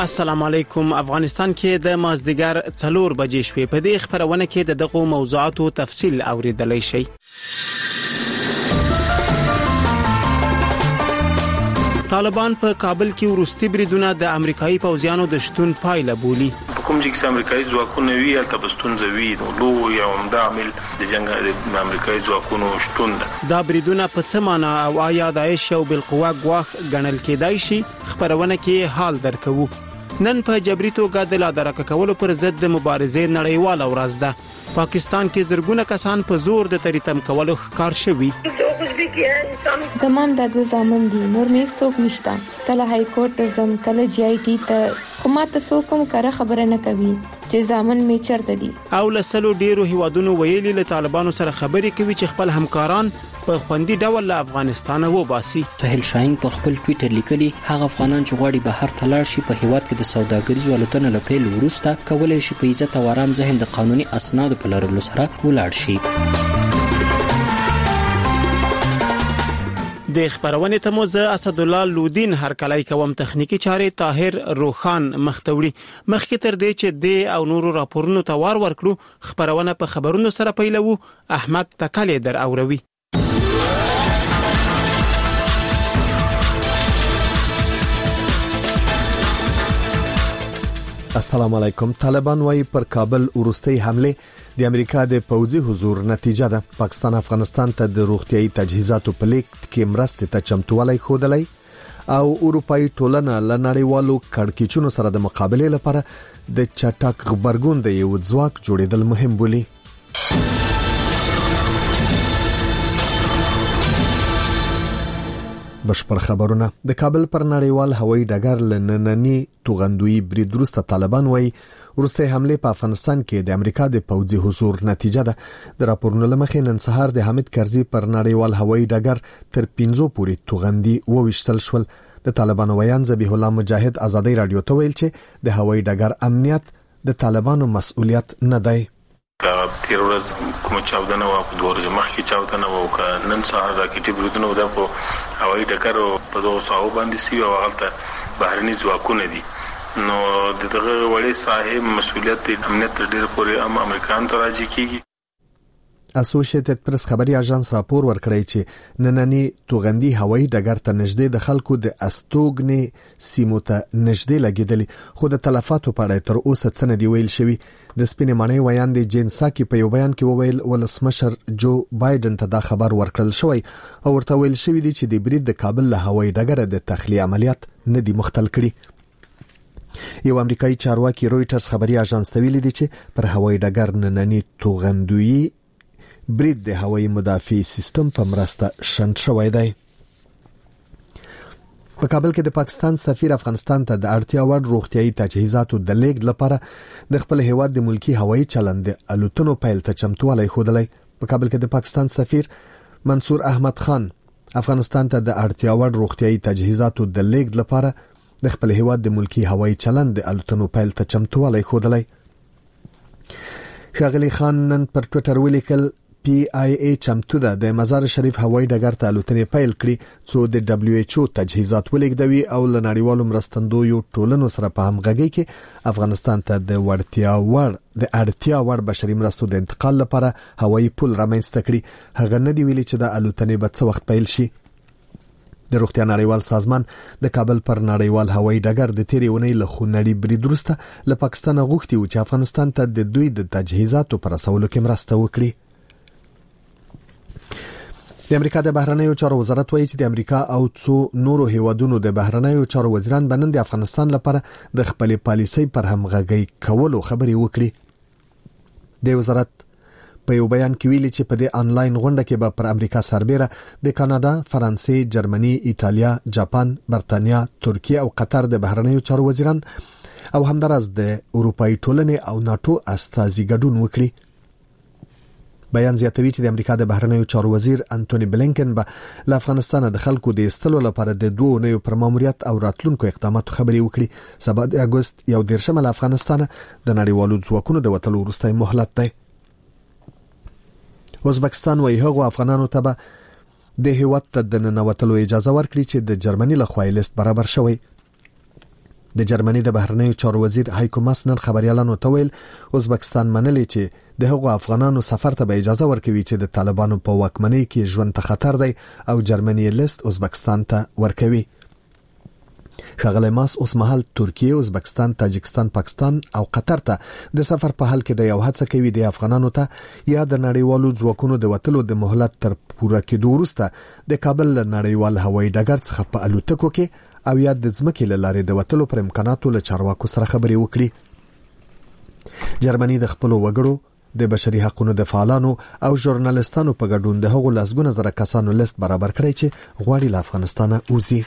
السلام علیکم. افغانستان کې د مازدیګر 4 بجې شوې. په دې خبرونه کې د دغه موضوعاتو تفصیل اوریدلای شئ. طالبان په کابل کې وروستي بریدونه د امریکایي پوځیانو د شتون پایله بولي. کوم چې امریکایي ځواکونه وی التبستون زوی نو یو عمده عامل د جنگ د امریکایي ځواکونو شتون ده. دا بریدونه په څه معنا او آیا داعش او بالقوه غواخ غنل کېدای شي؟ خبرونه کې حال درکو. نن په جبري توګه د لادرکه کولو پر ضد د مبارزې نړیواله ورځ ده. پاکستان کې زرګونه کسان په زور د تریتم کولو ښکار شوي. زمان د دوه زامن دي نور مې څوک نشته. کله های کورټ زم کله جی آی ټی ته خو ماته څوک هم کار خبره نه کوي چې زامن مې چرته دي. او لسلو ډیرو هیوادونو ویلي له طالبانو سره خبرې کوي چې خپل همکاران په خوندي ډول له افغانستان وباسي. سهیل شاهین په خپل ټوئیټر لیکلي هغه افغانان چې غواړي بهر ته لاړ شي په هیواد کې د سوداګریزو الوتنو له پیل وروسته کولای شي په عزت او آرام ذهن د قانوني اسنادو په لرلو سره ولاړ شي. د خبرونه ته مو زه اسد الله لودین هر کله کوم تخنیکی چارې طاهر روخان مختوړي. مخکې تر دې چې د او نورو راپورونو ته ورکړو خبرونه په خبرونو سره پیلو. احمد تکاله در اوروي. السلام علیکم. طالبان وايي پر کابل وروستي حمله د امریکا د پوځي حضور نتیجه ده. پاکستان افغانستان ته د روغتيایي تجهیزاتو په لیږد کې مرستې ته چمتووالی ښودلی او اروپאי ټولنه له نړیوالو کړکېچونو سره د مقابلې لپاره د چټک غبرګون د یو ځواک جوړېدل مهم بولي. بشپړ خبرونه. د کابل پر نړیوال هوایي ډګر لنننی توغندوی برید وروسته طالبان وايي وروستي حمله په افغانستان کې د امریکا د پوځي حضور نتیجه ده. د راپورونو لمخې نن سهار د حامد کرزي پر نړیوال هوایي ډګر تر 15 پورې توغندي وویشتل شول. د طالبانو ویان ذبیح الله مجاهد ازادي رادیو ته ویل چې د هوایي ډګر امنیت د طالبانو مسؤلیت نه دی. تیر ورځ کوم چاودنه و په دوه ورځې مخکې چاودنه و او نن سهار راکټي بریدونه و په هوایي ډګر په دوه ساعو باندې سی او هغه بهرني ځواکونه دي. نو دغه وړي صاحب مسؤلیت د امنیت ډیر پورې امریکایانو ته راځي کیږي. اسوسییټډ پریس خبري اژانس راپور ورکړی چې نننی توغندي هوایي ډګر ته نږدې د خلکو د استوګنې سیمو ته نږدې لګیدلی خو د تلفاتو په اړه تر اوسه څه نه دی ویل شوی. د سپینې معنی ویان د جنساکي په یو بیان کې وویل ولسمشر جو بایدن ته دا خبر ورکړل شوی او ورته ویل شوی دی چې د برید د کابل له هوایي ډګر د تخلیه عملیات نه دی مختل کړی. یو امریکایي چارواکي رويټرز خبري اژانس ته ویلي دی چې پر هوایي ډګر نننی توغندوی برید د هوایي مدافع سیستم په مرسته شنډ شوی دی. په کابل کې د پاکستان سفیر افغانستان ته د اړتیا وړ روغتيایي تجهیزاتو د لیږد لپاره د خپل هیواد د ملکی هوایي چلند الوتنو پیل ته چمتووالی ښودلی. په کابل کې د پاکستان سفیر منصور احمد خان افغانستان ته د اړتیا وړ روغتيایي تجهیزاتو د لیږد لپاره د خپل هیواد د ملکی هوایي چلند الوتنو پیل ته چمتووالی ښودلی. ښاغلی خان نن پر ټوئیټر ولیکل PIA چمتو ده د مزار شریف هوایي ډګر ته الوتنې پیل کړي څو د WHO تجهیزات ولېږدوي او له نړیوالو مرستندویو ټولنو سره په همغږۍ کې افغانستان ته د اړتیا وړ بشري مرستو د انتقال لپاره هوایي پل رامنځته کړي. هغه نه دی ویلي چې د الوتنې به څه وخت پیل شي. د روغتیا نړیوال سازمان د کابل پر نړیوال هوایي ډګر د تیرې اونۍ له خونړي برید وروسته له پاکستان غوښتي و چې افغانستان ته د دوی د تجهیزاتو پر رسولو کې مرسته وکړي. د امریکا د بهرنیو چارو وزارت وایي چې د امریکا او څو نورو هیوادونو د بهرنیو چارو وزیران بنن د افغانستان لپاره د خپل پالیسۍ پر همغږۍ کولو خبرې وکړي. د وزارت په یو بیان کې ویلي چې په دې انلاین غونډه کې به پر امریکا سربېره د کاناډا، فرانسې، جرمني، ایتالیا، جاپان، برتانیا، ترکیه او قطر د بهرنیو چارو وزیران او همدارس د اروپאי ټولنې او ناتو استازي ګډون وکړي. بیان زیاتوي چې د امریکا د بهرنیو چارو وزیر انټونی بلینکن به له افغانستان د خلکو د استلو لپاره د 2 اونیو پر ماموریت او راتلونکو اقداماتو خبرې وکړي. سبا د اگست 1 له افغانستان د نړیوالو ځواکونو د وټلو وروسته مهلت دی. ازبکستان وايي هغه افغانانو ته به د هیواد ته د ننوتلو اجازه ورکړي چې د جرمني له خوا لیست برابر شوی. د جرمني د بهرنیو چارو وزیر هایکو ماس نن خبريالانو ته ویل ازبکستان منلې چې د هغو افغانانو سفر ته به اجازه ورکوي چې د طالبانو په واکمنۍ کې ژوند ته خطر دی او جرمني لیست ازبکستان ته ورکوي. ښاغلی ماس اوس مهال ترکیه، ازبکستان، تاجکستان، پاکستان او قطر ته د سفر په حال کې د یو هڅه کوي د افغانانو ته یا د نړیوالو ځواکونو د وټلو د مهلت تر پوره کېدو وروسته د کابل نړیوال هوایي ډګر څخه په الوتکو کې او یا د ځمکې له لارې د وټلو پر امکاناتو له چارواکو سره خبرې وکړي. جرمني د خپل وګړو د بشري حقوقو د فعالانو او ژورنالستانو په ګډون د هغو لسګونه زره کسانو لیست برابر کړی چې غواړي له افغانستانه وځي.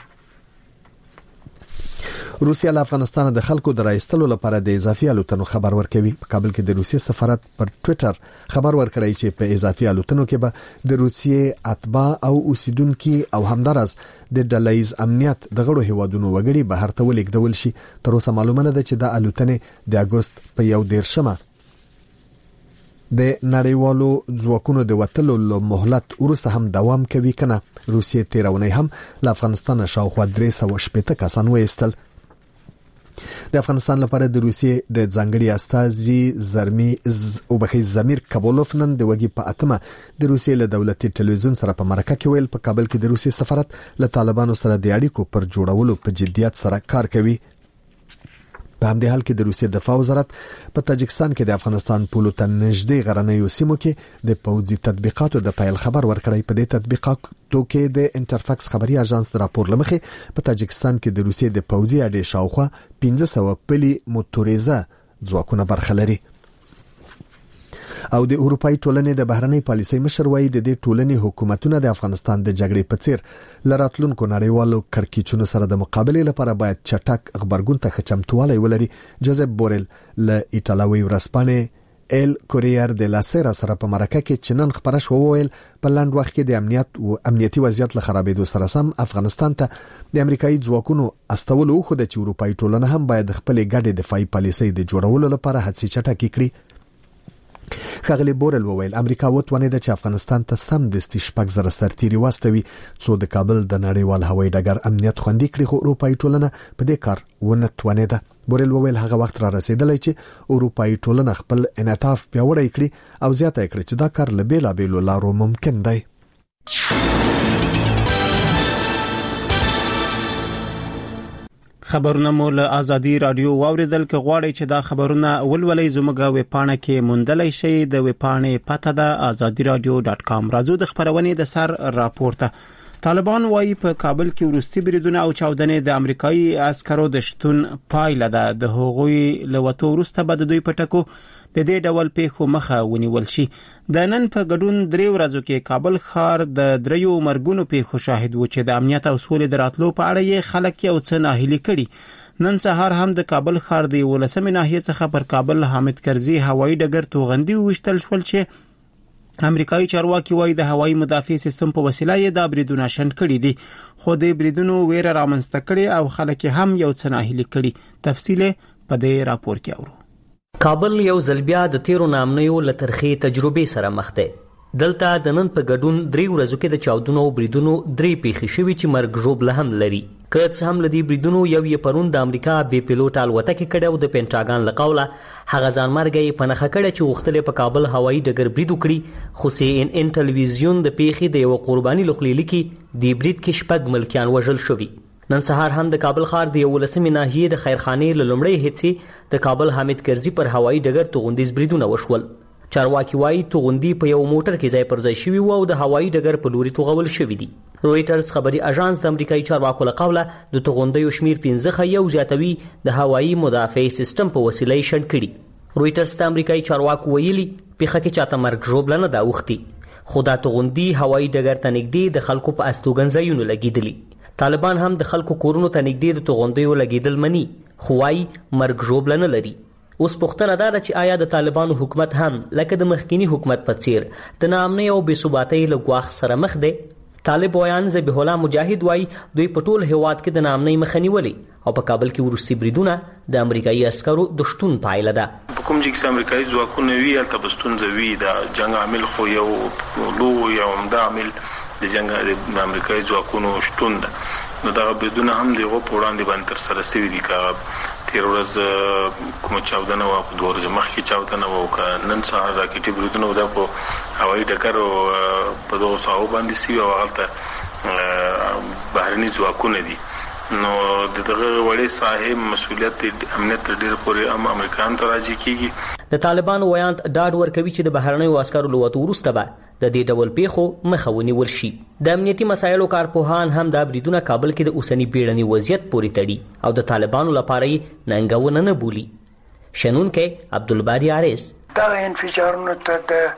روسیا له افغانستان د خلکو د راایستلو لپاره د اضافي الوتنو خبر ورکوي. په کابل کې د روسیې سفارت پر ټوئیټر خبر ورکړی چې په اضافي الوتنو کې به د روسیې اتباع او اوسیدونکو او همدارس د ډلهیز امنیت د غړو هیوادونو وګړي بهر ته ولیږدول شي. تر اوسه معلومه نه ده چې د الوتنې د اگست په 11 د نړیوالو ځواکونو د وټلو له مهلت وروسته هم دوام کوي کنه. روسیې تیرونی هم له افغانستان شاوخوا 380 کسان وایستل. د افغانستان لپاره د روسیې د ځانګړي استازي زمیر کابولوف نن د وګي په اتمه د روسیې له دولتي ټلویزیون سره په مرکه کې ویل په کابل کې د روسیې سفارت له طالبانو سره د اړیکو پر جوړولو په جدیت سره کار کوي. په همدې حال کې د روسیې دفاع وزارت په تاجکستان کې د افغانستان پولو ته نږدې غرنیو سیمو کې د پوځي تطبیقاتو د پیل خبر ورکړی. په دې تطبیقاتو کې د انټرفاکس خبري اژانس د راپور لمخې په تاجکستان کې د روسیې د پوځي اډې شاوخوا 1500 پلي موټوریزه ځواکونه برخه لري. او د اروپאי ټولنې د بهرنۍ پالیسۍ مشر وایي د دې ټولنې حکومتونه د افغانستان د جګړې په څیر لراتلونکو نړیوالو کړکېچونو سره د مقابلې لپاره باید چټک خبرګون ته چمتووالی ولري. جوزف بورل له ایټالوي ورځپاڼې ال کوریر د لا سیرا سره په مرکه کې چنن خبره شو ویل په لاند وخت کې د امنیتي وضعیت له خرابېدو سره سم افغانستان ته د امریکایي ځواکونو استولو خو د اروپאי ټولنه هم باید خپل ګډې دفاعي پالیسۍ د جوړولو لپاره هڅې چټکې کړي. ښاغلی بورل وویل امریکا وتوانېده چې افغانستان ته سم د 6,000 سرتیري واستوي څو د کابل د نړیوال هوایي ډګر امنیت خوندي کړي، خو اروپאי ټولنه په دې کار ونه توانېده. بورل وویل هغه وخت را رسیدلی چې اروپאי ټولنه خپل انعطاف پیاوړی کړي او زیاته کړي چې دا کار له بیلابېلو لارو ممکن دی. خبرونه مو له ازادي رادیو واوریدل. که غواړئ چې دا خبرونه ولولئ زموږ ویبپاڼه کې موندلای شئ. د ویبپاڼې پته ده azadiradio.com. راځو د خبرونې د سر راپورته. طالبان وايي په کابل کې ورستي بریدونه او چاودنې د امریکایي عسکرو د شتون پایله ده. د هغوی له وټو ورسته به د دوی پټکو د دې ډول پیښو مخه ونیول شي. د نن په ګډون 3 ورځو کې کابل ښار د 3 مرګونو پیښو شاهد و چې د امنیت او سولې د راتلو په اړه یې خلک یو څه ناهیلي کړي. نن سهار هم د کابل ښار د 18 ناحیه څخه پر کابل حامد کرزي هوایي ډګر توغندي وشتل شول چې امریکایي چارواکي وايي د هوایي مدافع سیستم په وسیله یې د بریدونو شنډ کړي دي، خو د بریدونو ویره رامنځته کړي او خلک هم یو څه ناهیلي کړي. تفصیل په دې راپور کې اورو. کابل یو ځل بیا د تیرو نامنیو لترخي تجربې سره مخ دی. دلته د نن په ګډون 3 ورځو کې د چاودنو او بریدونو 3 پیښې شوي چې مرګ ژوبله هم لري. که څه هم لدی بریدونو یو یې پرون د امریکا بې پیلوټ الوتکې کړه او د پینټاګان له قوله هغه ځانمرګه یې په نښه کړه چې غوښتل په کابل هوایي ډګر برید وکړي، خو CNN ټلویزیون د پیښې د یو قرباني لخوا لیکي د برید کې 6 ملکیان وژل شوي. نن سهار هم د کابل ښار د 18 ناحیې د خیرخانې له لومړۍ هڅې د کابل حامد کرزي پر هوایي ډګر توغندیز بریدونه وشول. چارواکي وايي توغندي په یو موټر کې ځای پر ځای شوی و او د هوایي ډګر په لوري توغول شوی دی. رويټرز خبري اژانس د امریکایي چارواکو له قوله د توغندیو شمیر 15 یو زیاتوي د هوایي مدافع سیستم په وسیله یې شنډ کړي. رويټرز د امریکایي چارواکو ویلي پیښه کې چاته مرګ ژوبله نه دا وختي، خو دا توغندي هوایي ډګر ته نږدې د خلکو په استوګن ځایونو لګیدلی. طالبان هم د خلکو کورونو ته نږدې د توغندیو لګیدل مني، خو وايي مرګ ژوبله نه لري. اوس پوښتنه دا ده چې آیا د طالبانو حکومت هم لکه د مخکینی حکومت په څیر د ناامنۍ او بې ثباتۍ له ګواښ سره مخ دی؟ طالب ویان ذبیح الله مجاهد وايي دوی په ټول هیواد کې د ناامنۍ مخه نیولې او په کابل کې وروستي بریدونه د امریکایي عسکرو د شتون پایله ده. په کوم ځای کې امریکایي ځواکونه وي هلته به ستونزه وي. د جنګ عامل خو یو عمده عامل د جنګ د امریکایي ځواکونو شتون ده. نو دا بریدونه هم دغه په وړاندې باندې تر سره شوي دي. که تیر ورځ کومه چاودنه وه په 2 ورځې مخکې چاودنه وه او که نن سهار راکټي بریدونه دا په هوایي ډګر په دغو ساحو باندې شوي او هغلته بهرني ځواکونه دي. نو دغه وړې ساحې مسؤلیت امنیت تر ډېره پورې هم امریکایانو ته راجع کېږي. د طالبانو ویاند ډاډ ورکوي چې د بهرنیو عسکرو له وتو وروسته به د دې ډول پیښو مخه ونیول شي. د امنیتي مسایلو کارپوهان هم دا بریدونه کابل کې د اوسني بیړني وضعیت پورې تړي او د طالبانو لپاره یې ننګونه نه بولي. شنونکی عبدالباری عارض: دغه انفجارونو ته د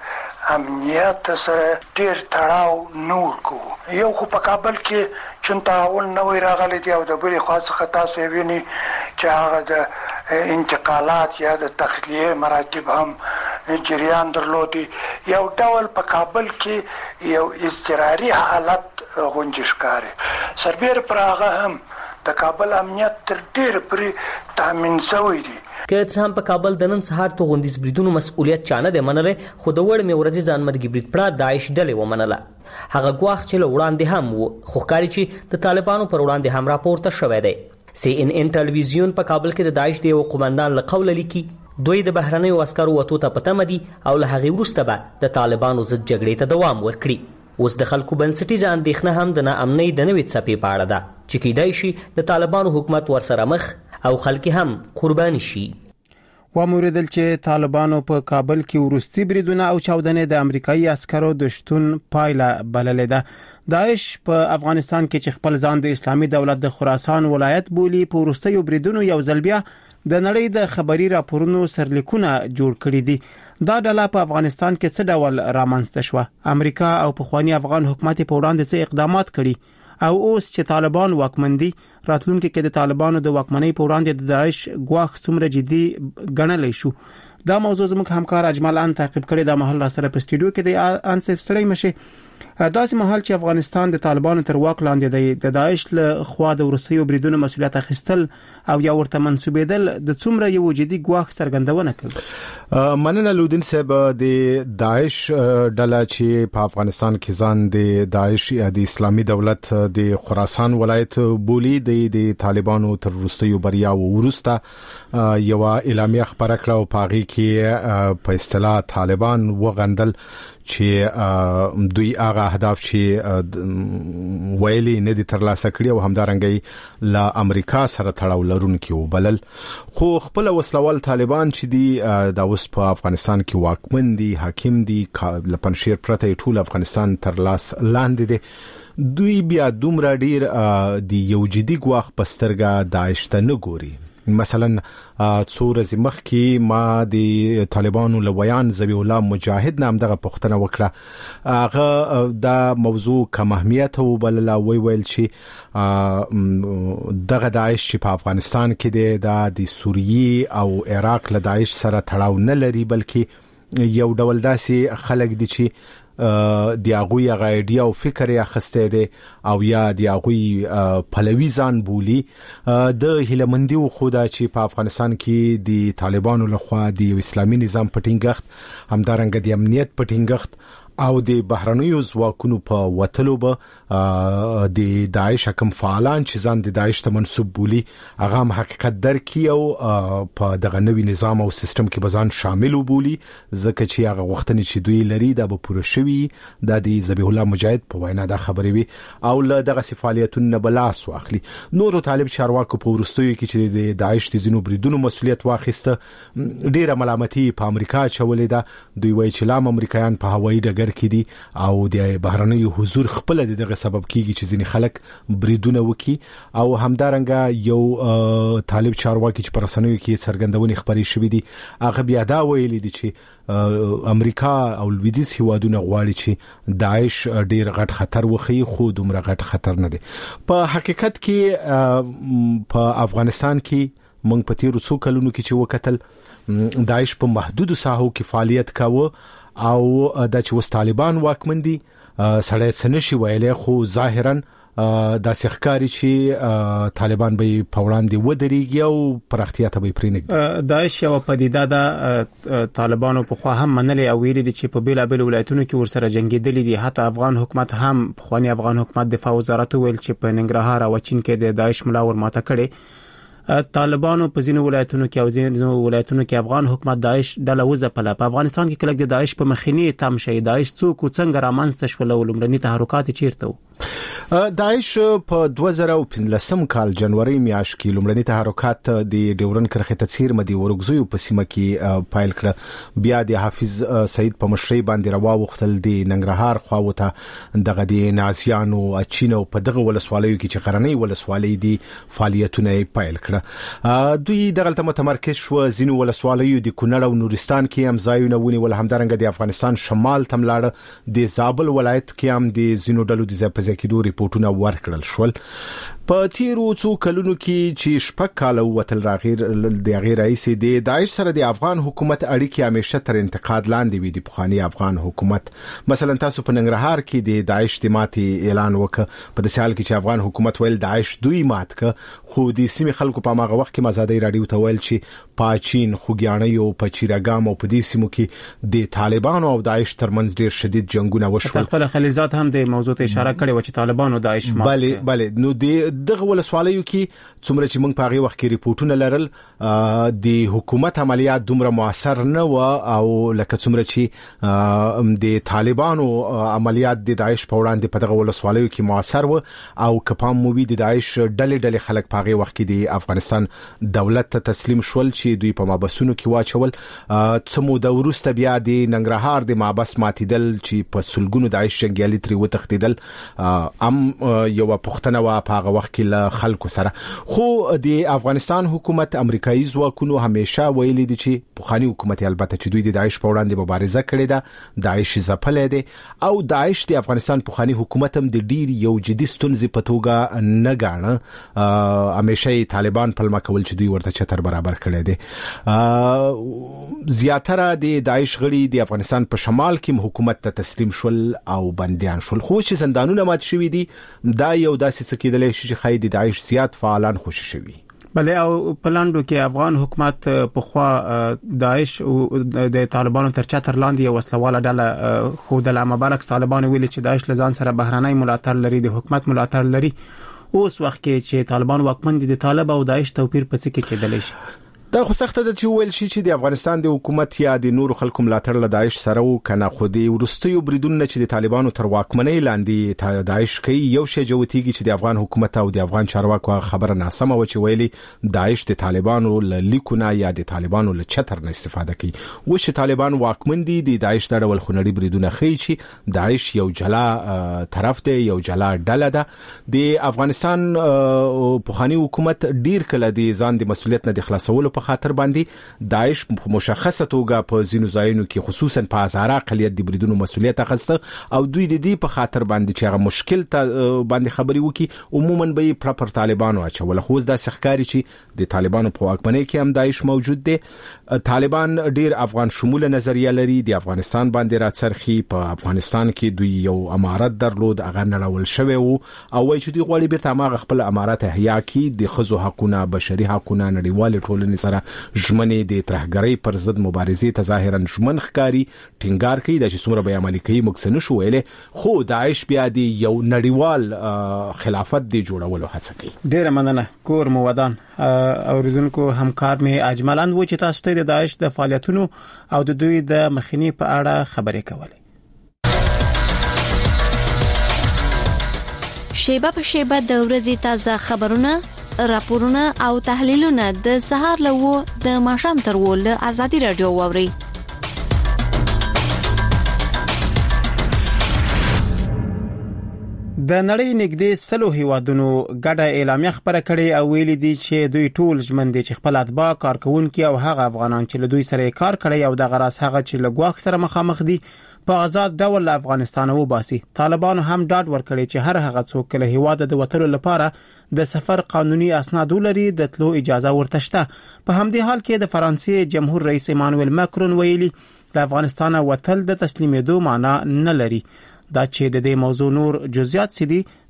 امنیت سره ډیر تړاو نه ورکوو. یو خو په کابل کې چون تعاون نه وی راغلی دی او د بلې خوا څخه تاسو وینئ چې هغه د انتقالات یا د تخلیه مراتب هم جریان درلودي. یو ډول په کابل کې یو اضطراري حالت غونډې ښکاري. سربېره پر هغه هم د کابل امنیت تر ډېره پورې تامین شوی دی. که څه هم په کابل د نن سهار توغندیز بریدونو مسؤلیت چا نه دی منلی، خو د وړمې ورځې ځانمرګي برید پړه داعش ډلې ومنله. هغه ګواښ چې له وړاندې هم و، خو ښکاري چې د طالبانو پر وړاندې هم راپورته شوی دی. CNN ټلویزیون په کابل کې د داعش د یو قومندان له قوله لیکي دوی د بهرنیو عسکرو وتو ته په تمه دي او له هغې وروسته به د طالبانو ضد جګړې ته دوام ورکړي. اوس د خلکو بنسټیزه اندېښنه هم د ناامنۍ د نوې څپې په اړه ده چې کیدای شي د طالبانو حکومت ورسره مخ او خلک هم قرباني شي. وموریدل چې طالبانو په کابل کې وروستي بریدونه او چاودنې د امریکایي عسکرو د شتون پایله بللې ده. داعش په افغانستان کې چې خپل ځان د اسلامي دولت د خراسان ولایت بولي، په وروستیو بریدونو یو ځل بیا د نړۍ د خبري راپورونو سرلیکونه جوړ کړي دي. دا ډله په افغانستان کې څه ډول رامنځته شوه؟ امریکا او پخوانی افغان حکومت په وړاندې څه اقدامات کړي؟ او اوس چې طالبان واکمن دي، راتلونکي کې د طالبانو د واکمنۍ په وړاندې د داعش ګواښ څومره جدي ګڼلی شو؟ دا موضوع زموږ همکار اجمل ان تعقیب کړی. دا مهال را سره په سټوډیو کې دی. انصف ستړی مشه. داسې مهال چې افغانستان د طالبانو تر واک لاندې دی، د داعش له خوا د وروستیو بریدونو مسؤلیت اخیستل او یا ورته منسوبېدل د څومره یو جدي ګواښ څرګندونه کوي. مننه لودین صاحب. د داعش ډله چې په افغانستان کې ځان د داعش یا د اسلامي دولت د خراسان ولایت بولی، د طالبانو تر وروستیو بریا وروسته یو اعلامیه خبره کړه او په هغې کې په اصطلاح طالبان وغندل چې دوی هغه اهداف چې ویلي نه دي ترلاسه کړي او همدارنګه له امریکا سره تړاو لرونکي وبلل. خو خپل وسلوال طالبان چې دي دا اوس په افغانستان کې واکمن دي، حاکم دي، له پنځیر پرته ټول افغانستان تر لاس لاندې دي. دوی بیا دومره ډیر د یو جدي ګواښ په سترګه داعش ته نه ګوري. مثلا څو ورځې مخکې ما د طالبانو له ویان ذبیح الله مجاهد نام دغه پوښتنه وکړه. هغه دا موضوع کم اهمیت وبلله، ویل چې دغه داعش چې په افغانستان کې دی د سوریې او عراق له داعش سره تړاو نه لري، بلکې یو ډول داسې خلک دي چې دی هغوی هغه ایډیا او فکر یې اخیستی دی او یا دی هغوی پلوي ځان بولي. د هیلهمندي وښوده چې په افغانستان کې د طالبانو لخوا د یو اسلامي نظام په ټینګښت، همدارنګه د امنیت په ټینګښت او د بهرنیو ځواکونو په وتلو به د داعش حکم فعالان چې ځان د داعش ته منسوب بولي هغه هم حقیقت درکي او په دغه نوي نظام او سیستم کې به ځان شامل وبولي، ځکه چې هغه وختونه چې دوی لري دا به پوره شوي. دا د ذبیح الله مجاهد په وینا دا خبرې وي او له دغه فعالیتونو به لاس واخلي. نورو طالب چارواکو په وروستیو کې چې د داعش د ځینو بریدونو مسؤلیت واخیسته، ډیره ملامتي په امریکا چولې ده. دوی وایي چې لام امریکایان په هوایي ډګر کې دي او د بهرنیو حضور خپل دغه سبب کیږي چې ځینې خلک بریدونه وکي. او همدارنګه یو طالب چارواکي چې پر رسنیو کې څرګندونې خبرې شوې دي، هغه بیا دا ویلي دي چې امریکا او لویدیځ هیوادونه غواړي چې داعش ډیر غټ خطر وخی، خو دومره غټ خطر نه دی. په حقیقت کې په افغانستان کې موږ په تیرو څو کلونو کې چې وکتل داعش په محدود ساحو کې فعالیت کاوه او د چې وس طالبان واکمن دي، سړی څه نشي ویلی، خو ظاهرا د سخکاری چې طالبان به په وړاندې ودرېږي او پراختیا ته به پرېنګي. داعش یو پدیده ده طالبانو په خوا هم منلي او ویلي دي چې په بیلابل ولایتونو کې ورسره جنگیدلي دي. حتی افغان حکومت هم خواني افغان حکومت دفاع وزارت ویل چې په ننګرهار او چین کې د داعش ملا ورماته کړي. طالبانو په ځینو ولایتونو کې او ځینو ولایتونو کې افغان حکومت داعش ډله وځپله. په افغانستان کې کله د داعش په مخینی تم شي داعش څوک څنګه رامنځته شول او لومړني تحرکات چیرته وو؟ داعش په 2015 کال جنوري میاشت کې لومړني تحرکات د ډیورن کرخه تفسیر مدي ورغزوی په سیمه کې پایل کړ. بیا د حافظ سعید په مشرۍ باندې روا وختل د ننګرهار خواوته دغه د نازیانو اچینو په دغه ولسوالیو کې چې قرنۍ ولسوالۍ دي فعالیتونه پایل کړ. دوی دغه متمرکز شو زینو ولسوالیو د کونړ او نورستان کې هم ځایونه ونیول. همدارنګه د افغانستان شمال تملاړه د زابل ولایت کې هم د زینو ډلو د ځپځ کېدو ریپورتونه ورکړل شول. په تیرو څو کلونو کې چې شپږ کال وتل راغیر د غیر رئیس د داعش سره د افغان حکومت اړیکې همیشه تر انتقاد لاندې وي. د پخوانی افغان حکومت مثلا تاسو په ننګرهار کې د داعش د ماتې اعلان وکړ په داسې حال کې چې افغان حکومت ویل داعش دوی مات ک خو د سیمې خلکو په ماغه وخت کې آزادۍ رادیو ته ویل چې پاچین خوګیاڼي او پچیراګام او په دې سیمو کې د طالبانو او داعش ترمنځ ډیر شدید جنگونه وشول. خپل خلیلزاد هم د موضوع ته اشاره کړې و چې طالبانو داعش مات. بله نو دغه ولسوالیو کې څومره چې موږ په هغه وخت کې ریپورتونه لرل د حکومت عملیات دومره موثر نه و او لکه څومره چې د طالبانو عملیات د داعش په وړاندې په دغه ولسوالیو کې موثر و او کپام موبي د داعش ډلې خلک په هغه وخت کې د افغانستان دولت ته تسلیم شول چې دوی په مابسونو کې واچول. څمو د ورسته بیا د ننګرهار د مابس ماتیدل چې په سلګونو داعش جنگیالي تری وتښتیدل یو پښتنه وا په هغه وخت کې له خلکو سره. خو د افغانستان حکومت امریکایي ځواکونو همیشه ویلي دي چې پخوانی حکومت البته چې دوی د داعش په وړاندې مبارزه کړې ده داعش ځپلې ده او داعش د افغانستان پخوانی حکومت هم د ډیر یو جدي ستونزې په توګه نه غاڼه. همیشه طالبان په لمه کول چې دوی ورته چتر برابر کړي دي. زیاتره د داعش غړي د افغانستان په شمال کې حکومت ته تسلیم شول او بنديان شول. خو چې زندانونه مات شوي دي دا یو داسې څه کېدلی شي چې خای د داعش زیات فعالان خوشي شوي. بله او پلاندو کې افغان حکومت په خوا داعش او د طالبانو تر چتر لاندې یو وسلواله ډله خو د مبارک طالبان ویل چې داعش لزان سره بهراني ملاتړ لري د حکومت ملاتړ لري. اوس وخت کې چې طالبان واکمن دي د طالب او داعش توپیر په څه کې کېدلی شي؟ دا خو سخت ده چې ویل شي چې د افغانستان د حکومت یا د نورو خلکو ملاتړ له داعش سره و کنه خو د ورستیو بریدونه چې د طالبانو تر واکمنۍ لاندې داعش کوي یو شی جوتیږي چې د افغان حکومت او د افغان چارواکو خبره ناسمه و چې ویلي داعش د طالبانو له لیکونه یا د طالبانو له چتر نه استفاده کوي. و چې طالبان واکمن دي د داعش د ډول خنړي بریدونه کوي چې داعش یو جلا طرف دی یو جلا ډله ده. د افغانستان پخوانی حکومت ډیر کله د ځان د مسولیت نه د خلاصولو په خاطر باندې داعش مشخصه توګه په زینو ځایونو کې خصوصا په هزاره اقلیت د بریدونو مسولیت اخیسته او دوی د دې په خاطر باندې چې هغه مشکل ته باندې خبري وکي عموما به پر طالبانو اچول. خو د سخکاری چې د طالبانو په واکمنۍ کې هم داعش موجود دي. طالبان ډیر افغان شموله نظریه لري د افغانستان باندې راڅرخي. په افغانستان کې دوی یو امارت درلود هغه نړول شوی وو او وایي چې دوی غواړي بیرته هغه خپل امارت احیا کړي د خزو حقوقونه بشري حقوقونه نړیوال ټولنې سره ژمنې د ترهګرۍ پر ضد مبارزې ته ظاهرا ژمن ښکاری ټینګار کوي د چې څومره به عملي کوي موږ څه نشو ویلې خو داعش بیا د یو نړیوال خلافت دی جوړولو هڅه کوي. ډیره مننه کور مو ودان اوریدونکو همکار می اجملان و چې تاسو ته د داعش د فعالیتونو او د دوی د مخنی په اړه خبرې کولې. شیبه په شیبه د ورځې تازه خبرونه راپورونه او تحلیلونه د سهار له و د ماښام تر و له ازادي رادیو ووري. د نړۍ نږدې 100 هیوادونو ګډه اعلامیه خبره کړې او ویلي دي چې دوی ټول ژمن دي چې خپل اتباع کارکونکي او هغه افغانان چې له دوی سره کار کړي او د غراس هغه چې له ګواښ سره مخامخ دي په آزاد ډول له افغانستان وباسي. طالبانو هم ډاډ ورکړي چې هر هغه څوک له هیواد د وټلو لپاره د سفر قانوني اسناد لري د تلو اجازه ورته شته. په همدې حال کې د فرانسې جمهور رئیس ایمانوئل ماکرون ویلي له افغانستان وټل د تسلیمېدو معنا نه لري. دا چې د دې موضوع نور جزئیات سدي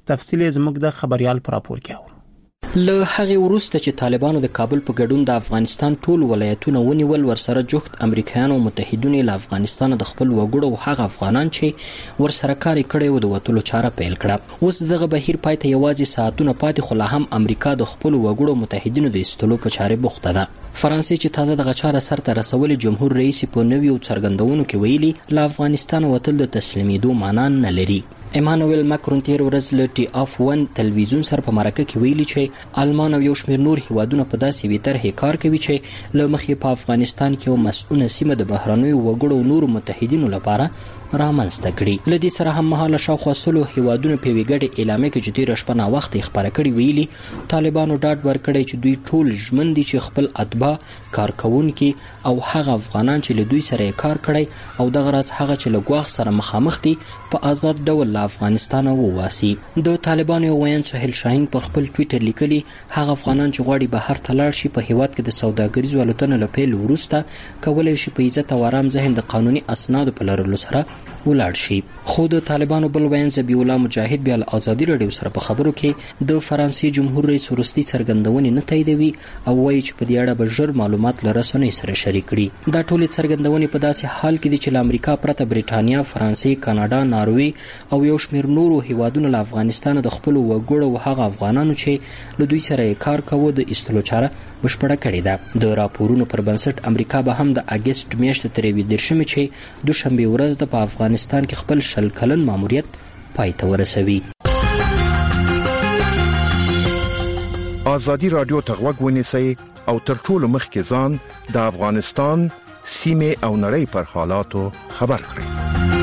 تفصیل زموږ د خبريال پر راپور کې اورو. له هغه وروسته چې طالبانو د کابل په ګډون د افغانستان ټول ولایتونه ونیول، ورسره جوخت امریکایانو او متحدینو له افغانستان د خپل وګړو او هغه افغانان چې ورسره کار کړي و د وټولو چاره پیل کړه. اوس دغه بهیر پای ته یوازې ساعتونه پاتې، خو لا هم امریکا د خپل وګړو متحدینو د استلو په چاره بوخته ده. فرانسې چې تازه دغه چاره سر ته رسولي، جمهور رئیس په نویو څرګندونو کې ویلي له افغانستان وتل د تسلیمېدو معنا نه لري. ایمانوئل ماکرون تیر ورځ له ټي اف 1 تلویزیون سره په مرکه کې ویلي چې آلمان او یو شمېر نور هیوادونه په داسې وی طرحې کار کوي چې له مخې په افغانستان کې یو مسؤونه سیمه د بهرنیو وګړو نورو متحدینو لپاره رامنځته کړي. له دې سره هم مهاله شاوخوا 100 هیوادونه په یوې ګډې اعلامیه کې چې تېره شپه ناوخته یې خپاره کړي ویلي طالبانو ډاډ ورکړی چې دوی ټول ژمن دي چې خپل اتباع، کارکوونکي او هغه افغانان چې له دوی سره یې کار کړی او دغه راز هغه چې له ګواښ سره مخامخ دي په آزاد ډول له افغانستانه وواسي. د طالبانو یو ویاند سهیل شاهین په خپل ټویټر لیکلي هغه افغانان چې غواړي بهر ته لاړ شي په هیواد کې د سوداګریزو الوتنو له پیل وروسته کولی شي په عزت او آرام ذهن د قانوني اسنادو په لرلو سره ولاړ شي. خو د طالبانو بل ویاند ذبیح الله مجاهد بیا له ازادي راډیو سره په خبرو کې د فرانسې جمهور رئیس وروستي څرګندونې نه تاییدوي او وایي چې په دې اړه به ژر معلومات له رسنیو سره شریک کړي. دا ټولې څرګندونې په داسې حال کې دي چې له امریکا پرته برېټانیا، فرانسې، کاناډا، ناروې او یو شمېر نورو هیوادونو له افغانستان د خپلو وګړو او هغه افغانانو چې له دوی سره یې کار کوه د ایستلو چاره بشپړه کړې ده. د راپورونو پر بنسټ امریکا به هم د اګست میاشتې تر 21 چې دوشنبه ورځ د په افغانستان کې خپل 10 کلن ماموریت پای ته ورسوي. ازادي رادیو ته غوږ ونیسئ او تر ټولو مخکې ځان د افغانستان سیمه او نړۍ پر حالاتو خبر کړئ.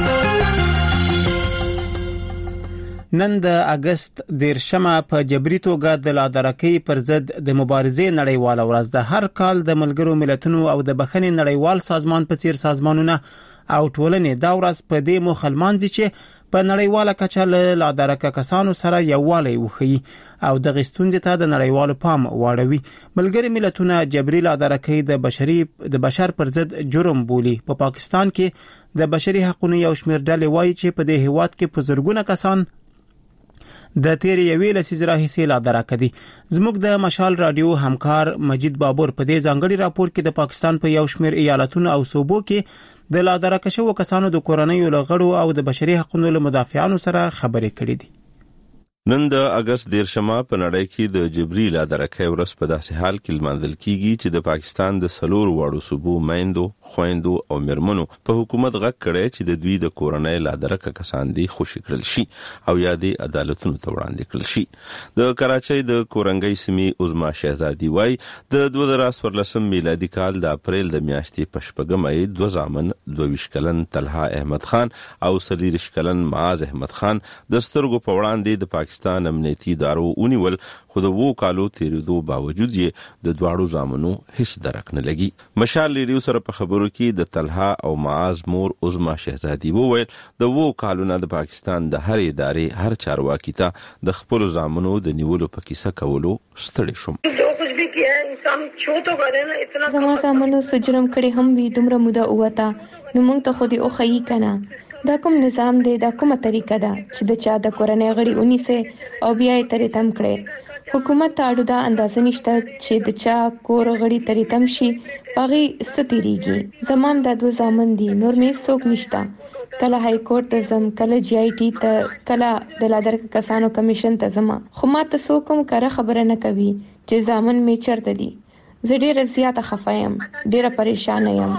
نن د اگست 13 په جبري توګه د لادرکۍ پر ضد د مبارزې نړیواله ورځ ده. هر کال د ملګرو ملتونو او د بخښنې نړیوال سازمان په څیر سازمانونه او ټولنې دا ورځ په دې موخه لمانځي چې په نړیواله کچه له لادرکه کسانو سره یووالی وښیي او دغه ستونزې ته د نړیوالو پام واړوي. ملګري ملتونه جبري لادرکۍ د بشر پر ضد جرم بولي. په پاکستان کې د بشري حقوقو یو شمېر ډلې وایي چې په دې هیواد کې په زرګونه کسان د تیر یوې لسیزې راهیسې لادرکه دي. زموږ د مشال رادیو همکار مجید بابور په دې ځانګړي راپور کې د پاکستان په یو شمېر ایالتونو او صوبو کې د لادرکه شوو کسانو د کورنیو لغړو او د بشري حقوقو له مدافعانو سره خبرې کړې دي. نن د اگست 13 په نړۍ کې د جبري لادرکۍ ورځ په داسې حال کې لمانځل کیږي چې د پاکستان د سلور واړو صوبو میندو، خويندو او مرمنو په حکومت غږ کړی چې د دوی د کورنۍ لادرکه کسان دي خوشی کړل شي او یادې عدالتونو ته وړاندې کړل شي. د کراچۍ د کورنګۍ سیمې عظما شهزادي وای د 2014 میلادي کال د اپریل د میاشتې په شپږمه دوه زامن 22 کلن طلحه احمد خان او 30 کلن معاذ احمد خان د سترګو په وړاندې د پاکستان امنیتي ادارو ونیول، خو د 2 کالو تیریدو باوجود یې د دواړو زامنو هیڅ درک نه لګي. مشال ریډیو سره په خبرو کې د طلحه او معاذ مور عظما شهزادي وویل د 2 کالو نه د پاکستان د هر ادارې هر چارواکي ته د خپل زامنو د نیولو په کیسه کولو ستړي شوم. زما زامنو سجرم کړي هم وی دومره موده اوته نو موږ ته خو دې او خی کنه دا کوم نظام دی، دا کومه طریقه ده چې د چا د کورنۍ غړي ونیسه او بیا یې ترې تم کړي. حکومت ته اړو دا اندازه نشته چې د چا کور غړي ترې تم شي پغې ستېریږي. زمام د 2 زامن دي، نور مې څوک نشته. کله های کورټ ته زم، کله جی آی ټی ته، کله د لادرکه کسانو کمیشن ته زم، خو ما ته څوک هم کره خبره نه کوي چې زامن مې چرته دي. زه ډیره زیاته خفه یم، ډیره پریشان یم.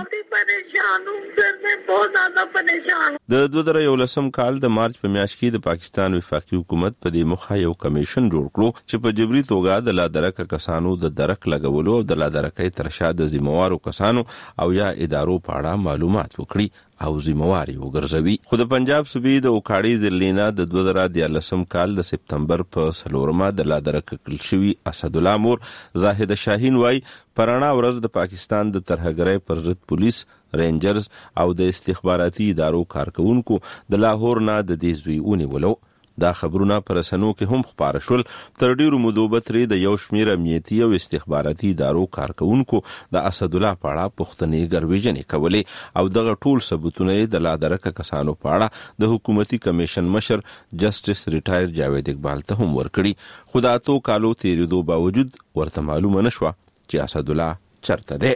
د 2011 کال د مارچ په میاشت کې د پاکستان وفاقي حکومت په دې مخه یو کمیشن جوړ کړو چې په جبري توګه د لادرکه کسانو د درک لګولو او د لادرکې ترشا د ذمہوارو کسانو او یا ادارو په اړه معلومات وکړي او ذمہواری وګرځوي. خو د پنجاب صوبې د اوکاړي ضلع نه د 2013 کال د سپتمبر په 4 د لادرکه کل شوی اسد الله مور زاهد شاهین وای پرانا ورځ د پاکستان د ترهګرۍ پر ضد پولیس، رینجرز او د استخباراتي ادارو کارکونکو د لاهور نه د دې زوی ونیولو. دا خبرونه پر رسنیو کې هم خبره شول. تر ډیرو مودو به د یو شمېر امنیتي او استخباراتي ادارو کارکونکو د اسد الله په اړه پوښتنې ګرویجنې کولې او دغه ټول ثبوتونه د لادرکه کسانو په اړه د حکومتي کمیشن مشر جسټس ریټایر جاوید اقبال ته هم ورکړي. خو د 8 کالو تیریدو باوجود ورته معلومه نشوه چې اسد الله چرته ده.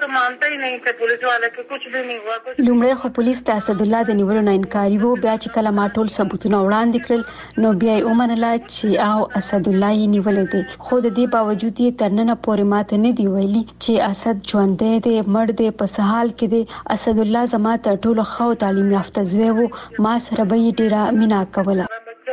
لومړی خو پولیس د اسد الله د نیولو نه انکار وو، بیا چې کله ما ټول ثبوتونه وړاندې کړل نو بیا یې ومنله چې او اسد الله یې نیولې دي. خو د دې باوجود یې ترننه پورې ماته نه دی ویلي چې اسد ژوندی دی مړ دی په سحال کې دی. اسد الله زما ته ټول خو تعلیم یافته زوی وو، ما سره به یې ډیره مینا کوله.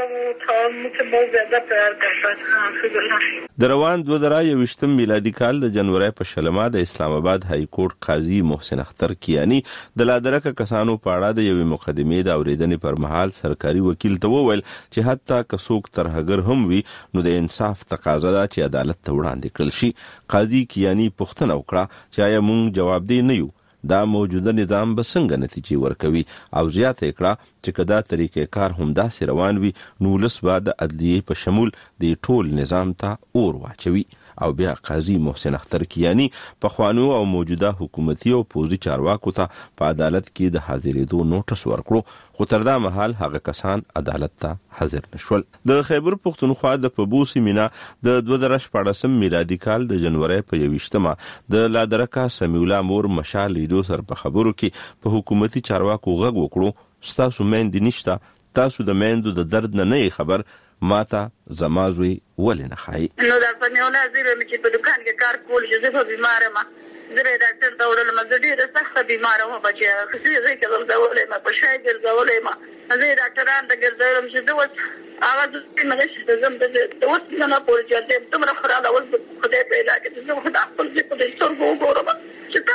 د روان 2021 میلادي کال د جنوري په شلمه د اسلام آباد های کورټ قاضي محسن اختر کیانی د لادرکه کسانو په اړه د یوې مقدمې د اوریدنې پر مهال سرکاري وکیل ته وویل چې حتی که څوک ترهګر هم وي نو د انصاف تقاضا ده چې عدالت ته وړاندې کړل شي. قاضي کیانی پوښتنه وکړه چې آیا موږ جواب دی نه یو، دا موجوده نظام به څنګه نتیجې ورکوي او زیاته کړه چې کدا طریقې کار هم داسې روان وي نو ولس به د عدلیې په شمول د ټول نظام ته اور واچوي. او بیا قاضي محسن اختر کیانی په خوانو او موجوده حکومتي او پوزي چارواکو ته په عدالت کې د حاضرېدو نوټس ورکړو، خو تر دا مهال هغه کسان عدالت ته حاضر نشول. د خیبر پښتونخوا د پبوسی مینا د 2014 میلادي کال د جنوري په 21مه د لادرکه سمیع الله مور مشال لیدو سر په خبرو کې په حکومتي چارواکو غږ وکړو، ستاسو مېندې نشته، تاسو د مېندو د درد نه خبر، ماته زما زوی ولې نه خایي. نو دا په نیوله زیره مې چې په دکان کې کار کول چې زه په بیماره ما زه ډاکټر ته وړلم، زه ډېره سخته بیماره وم بچی، زه ګرځولې ما په شای ګرځولې ما، زه ډاکټران ته ګرځولم چې زه اوس هغه څه نه شي زم ته اوس نه پورې چې تمره خراله ول خدای پیدا کړي چې زه خدای خپل ځکه د سترګو وګورم چې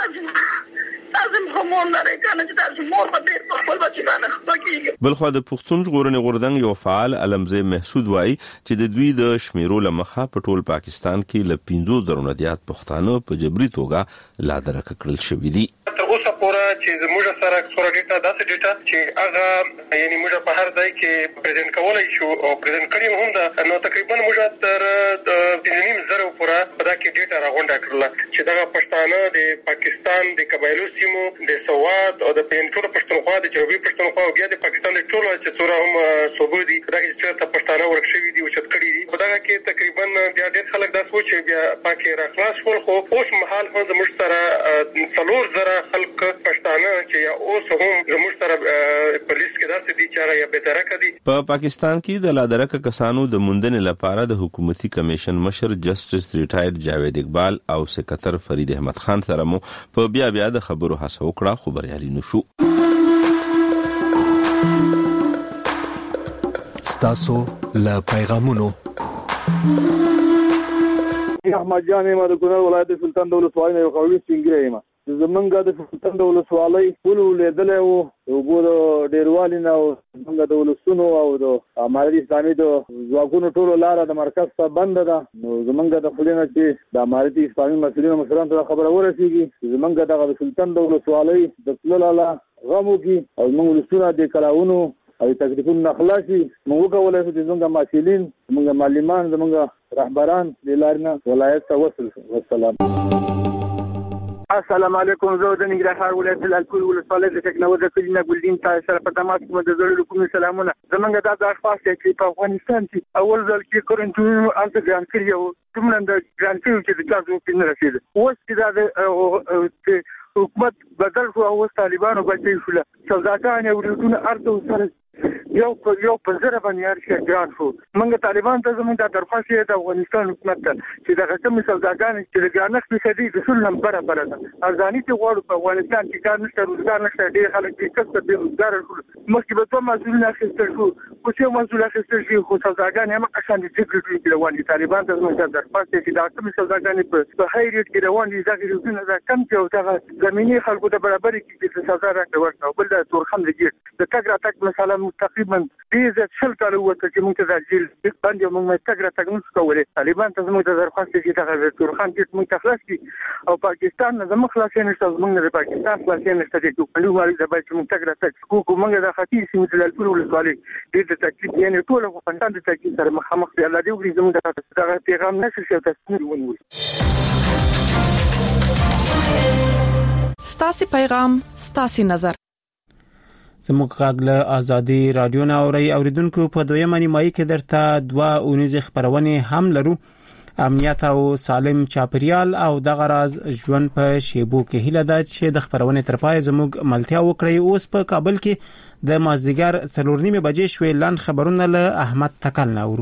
تاسو همون لري کنه چې تاسو مور په دې په خپل بچی باندې خپل. بلخو د پښتون ژغورنې غورځنګ یو فعال علمزه محسود وایي چې د دوی د شمیرو لمخه په ټول پاکستان کې ل 15 نه زیات پښتانه په جبري توګه لادرکه کړل شوې دي. تر اوسه پورې چې زموږ سره څوره ډیټا داسې ډیټا چې هغه یعنی موږ په هر ځای کې پریزنټ کولای شو او پریزنټ کړی هم ده، نو تقریبا موږ تر 3.5 پورې په دا کې ډیټا راغونډه کړل چې دا پښتانه د پاکستان د قبایلو سیمو د سواد او د پینټور پښتونخوا د جنوبي پښتونخوا او بیا د پاکستان د ټولو چې څوره هم صوبو دي دا چې پښتانه ورکشوي دي او چې کړی دي په دا کې تقریبا بیا ډېر خلک دا سوچ بیا پاکي راخلاص ول، خو اوس مهال هم زموږ سره 300,000 خلک پښتانه چې اوس هم زموږ سره پولیس کې داسې دي چې یا به درکه دي. په پاکستان کې د لادرکه کسانو د موندنې لپاره د حکومتي کمیشن مشر جسټس ریټایر جاوید اقبال او سکرټر فرید احمد خان سره مو په بیا د خبرو هڅه وکړه، خو بریالي نشو. ستاسو له پیغامونو احمد جان ما د کونړ ولایت سلطان دولت ولسوالۍ یو قوي سنگره یم. زمونږ د سلطان دولت ولسوالۍ ټول لیدل او وګورو ډیروالي نه او زمونږ د ولسونو او د امارت اسلامي د ځواکونو ټول لار د مرکز څخه بند ده. نو زمونږ د خلینو چې د امارت اسلامي مسؤلینو مشرانو ته خبره ورسیږي، زمونږ د سلطان دولت ولسوالۍ د تللا غمو کې او زمونږ ولسونه د کلاونو او تکلیفونو خلاصي موږ کولای شو چې زمونږ مسؤلین، زمونږ معلمان، زمونږ رهبران د لارنه ولایت ته وصل. والسلام. السلام علیکم. زه د ننګرهار ولایت الکول ولسوالۍ د ټکنالوژي کلینه ګلدین تاسو سره په تماس کې د زړه کوم سلامونه. زمونږ د اشخاص چې په افغانستان کې اول ځل کې کورنټینو انت ګران کړی او کومه د ګران کړی چې د تاسو په نه رسید اوس چې د حکومت بدل شو او طالبانو بچي شول سوداګان او ورودونه ارته سره یو په زره باندې ارشي ګران شو. موږ طالبان ته زموږ د درخواست د افغانستان حکومت ته چې د غټم سوداګان چې د ګانښت په شدي د ټول نمبر برابر ده ارزاني ته غواړو په افغانستان کې کار نشته، روزګار نشته، ډېر خلک چې کسب به روزګار شول. مخکې به دوه مسؤلین اخیستل شو، خو چې مسؤل اخیستل شي خو سوداګان هم قشان دي چې کې روان دي. طالبان ته زموږ د درخواست چې د کوم سوداګان په هاي ریټ کې روان دي ځکه روزونه دا کم چې او دا زميني خلکو ته برابر کې چې سودا راکړي ورته بل د تورخم لګي د تګ راتګ مثلا تقریبا ډېر څل کال وته چې موږ ته ځل باندې موږ تګ را تګ نشو کولای. طالبان ته موږ د درخواست چې دغه تورخان کې موږ تخلاص کی او پاکستان نه زموږ خلاصې نشته، موږ د پاکستان خلاصې نشته چې په لوړ د باندې موږ تګ را تګ کوو. موږ د خاطر سیمه د الپور ولسوالۍ ډېر د تکلیف یعنی ټول افغانستان د تکلیف سره مخامخ دی. الله دې وکړي زموږ دغه پیغام نشي شو تاسو ونیول. ستاسو پیغام ستاسو نظر. زموږ غږ له ازادي رادیو نه اوریدونکو په دویمه نیمایي کې درته 2 اونیزه خبرونه هم لرو. امنیت او سالم چاپریال او دغه راز ژوند په شیبو کې هیله ده چې د خبرونه تر پای زموږ ملتیا وکړي. اوس په کابل کې د مازدیګر 4:30 بجې شوې لاند خبرونه له احمد تکل ناورو.